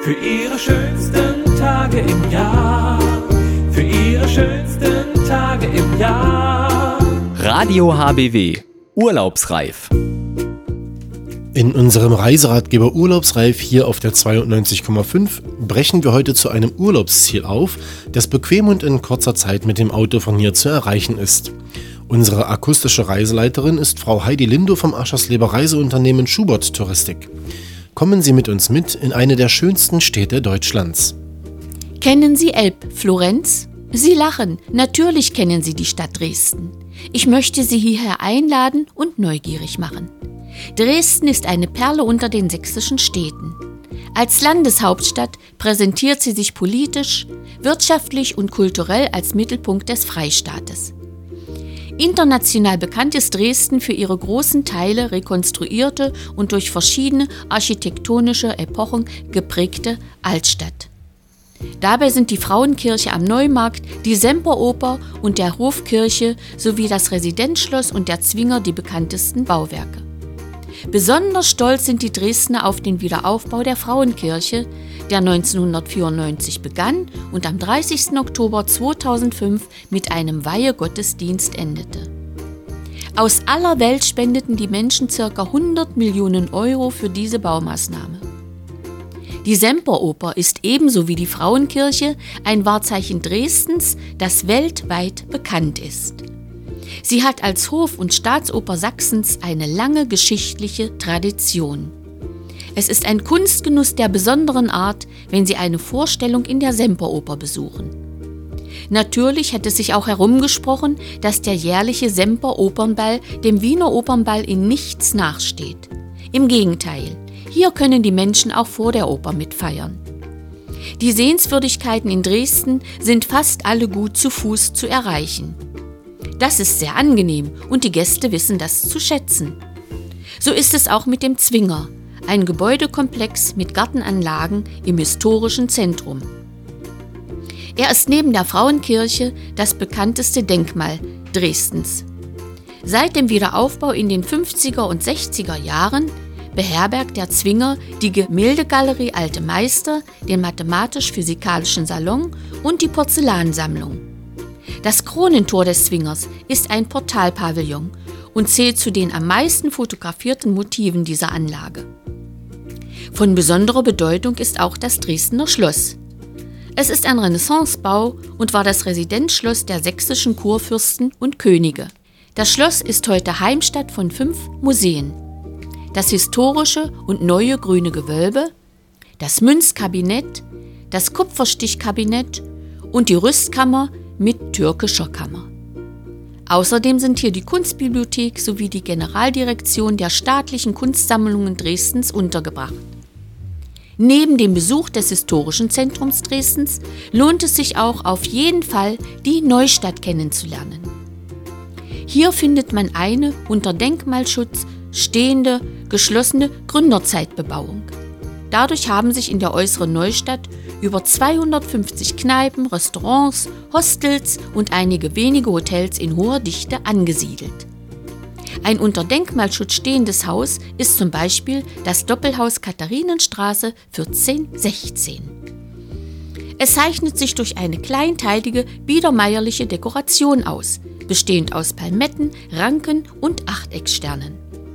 Für ihre schönsten Tage im Jahr. Für ihre schönsten Tage im Jahr. Radio HBW. Urlaubsreif. In unserem Reiseratgeber Urlaubsreif hier auf der 92,5 brechen wir heute zu einem Urlaubsziel auf, das bequem und in kurzer Zeit mit dem Auto von hier zu erreichen ist. Unsere akustische Reiseleiterin ist Frau Heidi Lindo vom Aschersleber Reiseunternehmen Schubert Touristik. Kommen Sie mit uns mit in eine der schönsten Städte Deutschlands. Kennen Sie Elbflorenz? Sie lachen, natürlich kennen Sie die Stadt Dresden. Ich möchte Sie hierher einladen und neugierig machen. Dresden ist eine Perle unter den sächsischen Städten. Als Landeshauptstadt präsentiert sie sich politisch, wirtschaftlich und kulturell als Mittelpunkt des Freistaates. International bekannt ist Dresden für ihre großen Teile rekonstruierte und durch verschiedene architektonische Epochen geprägte Altstadt. Dabei sind die Frauenkirche am Neumarkt, die Semperoper und der Hofkirche sowie das Residenzschloss und der Zwinger die bekanntesten Bauwerke. Besonders stolz sind die Dresdner auf den Wiederaufbau der Frauenkirche, der 1994 begann und am 30. Oktober 2005 mit einem Weihegottesdienst endete. Aus aller Welt spendeten die Menschen ca. 100 Millionen Euro für diese Baumaßnahme. Die Semperoper ist ebenso wie die Frauenkirche ein Wahrzeichen Dresdens, das weltweit bekannt ist. Sie hat als Hof- und Staatsoper Sachsens eine lange geschichtliche Tradition. Es ist ein Kunstgenuss der besonderen Art, wenn Sie eine Vorstellung in der Semperoper besuchen. Natürlich hat es sich auch herumgesprochen, dass der jährliche Semperopernball dem Wiener Opernball in nichts nachsteht. Im Gegenteil, hier können die Menschen auch vor der Oper mitfeiern. Die Sehenswürdigkeiten in Dresden sind fast alle gut zu Fuß zu erreichen. Das ist sehr angenehm und die Gäste wissen das zu schätzen. So ist es auch mit dem Zwinger, ein Gebäudekomplex mit Gartenanlagen im historischen Zentrum. Er ist neben der Frauenkirche das bekannteste Denkmal Dresdens. Seit dem Wiederaufbau in den 50er und 60er Jahren beherbergt der Zwinger die Gemäldegalerie Alte Meister, den Mathematisch-Physikalischen Salon und die Porzellansammlung. Das Kronentor des Zwingers ist ein Portalpavillon und zählt zu den am meisten fotografierten Motiven dieser Anlage. Von besonderer Bedeutung ist auch das Dresdner Schloss. Es ist ein Renaissancebau und war das Residenzschloss der sächsischen Kurfürsten und Könige. Das Schloss ist heute Heimstatt von 5 Museen. Das historische und neue grüne Gewölbe, das Münzkabinett, das Kupferstichkabinett und die Rüstkammer mit türkischer Kammer. Außerdem sind hier die Kunstbibliothek sowie die Generaldirektion der staatlichen Kunstsammlungen Dresdens untergebracht. Neben dem Besuch des historischen Zentrums Dresdens lohnt es sich auch auf jeden Fall, die Neustadt kennenzulernen. Hier findet man eine unter Denkmalschutz stehende, geschlossene Gründerzeitbebauung. Dadurch haben sich in der äußeren Neustadt über 250 Kneipen, Restaurants, Hostels und einige wenige Hotels in hoher Dichte angesiedelt. Ein unter Denkmalschutz stehendes Haus ist zum Beispiel das Doppelhaus Katharinenstraße 1416. Es zeichnet sich durch eine kleinteilige, biedermeierliche Dekoration aus, bestehend aus Palmetten, Ranken und Achtecksternen.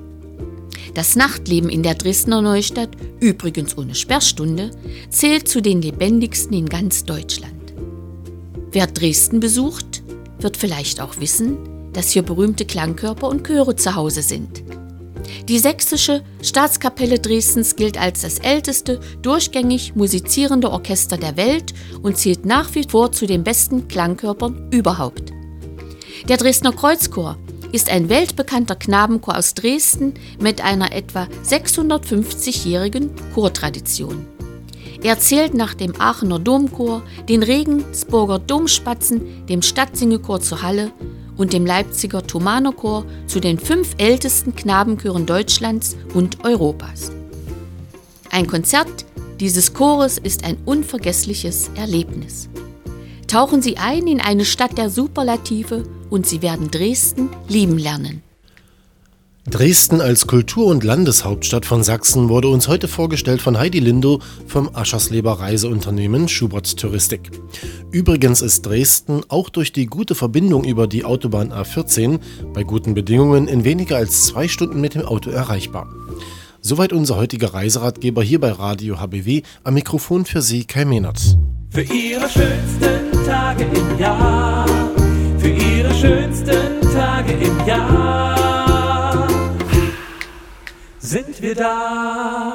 Das Nachtleben in der Dresdner Neustadt, übrigens ohne Sperrstunde, zählt zu den lebendigsten in ganz Deutschland. Wer Dresden besucht, wird vielleicht auch wissen, dass hier berühmte Klangkörper und Chöre zu Hause sind. Die Sächsische Staatskapelle Dresdens gilt als das älteste durchgängig musizierende Orchester der Welt und zählt nach wie vor zu den besten Klangkörpern überhaupt. Der Dresdner Kreuzchor ist ein weltbekannter Knabenchor aus Dresden mit einer etwa 650-jährigen Chortradition. Er zählt nach dem Aachener Domchor, den Regensburger Domspatzen, dem Stadtsingechor zu Halle und dem Leipziger Thomanerchor zu den 5 ältesten Knabenchören Deutschlands und Europas. Ein Konzert dieses Chores ist ein unvergessliches Erlebnis. Tauchen Sie ein in eine Stadt der Superlative und Sie werden Dresden lieben lernen. Dresden als Kultur- und Landeshauptstadt von Sachsen wurde uns heute vorgestellt von Heidi Lindow vom Aschersleber Reiseunternehmen Schubert Touristik. Übrigens ist Dresden auch durch die gute Verbindung über die Autobahn A14 bei guten Bedingungen in weniger als 2 Stunden mit dem Auto erreichbar. Soweit unser heutiger Reiseratgeber hier bei Radio HBW. Am Mikrofon für Sie Kai Mehnert. Für Ihre schönsten Tage im Jahr, für Ihre schönsten Tage im Jahr sind wir da.